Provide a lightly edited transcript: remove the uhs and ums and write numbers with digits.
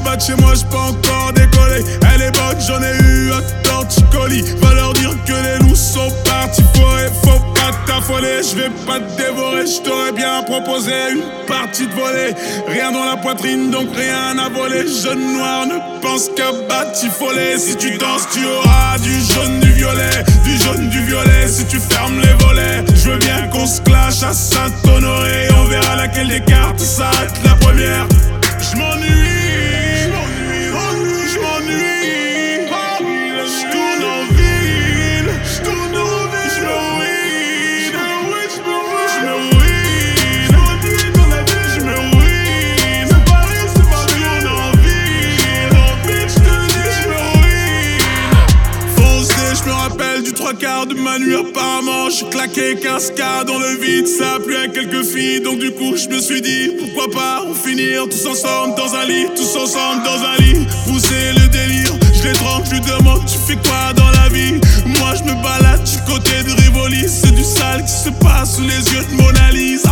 bas de chez moi, j'peux encore décoller. Elle est bonne, j'en ai eu un torticolis. Va leur dire que les loups sont partis forer. Faut pas t'affoler, j'vais pas te dévorer. J't'aurais bien proposé une partie de volée. Rien dans la poitrine, donc rien à voler. Jeune noir ne pense qu'à batifoler. Si tu danses, tu auras du jaune, du violet. Du jaune, du violet, si tu fermes les volets. Je veux bien qu'on se clash à Saint-Honoré. On verra laquelle des cartes s'arrête la première. Je m'ennuie. Du trois quarts de ma nuit apparemment. J'suis claqué 15K dans le vide. Ça a plu à quelques filles. Donc du coup je me suis dit pourquoi pas on finir tous ensemble dans un lit. Tous ensemble dans un lit. Pousser le délire. Je les trempe, je lui demande tu fais quoi dans la vie. Moi je me balade du côté de Rivoli. C'est du sale qui se passe sous les yeux de Mona Lisa.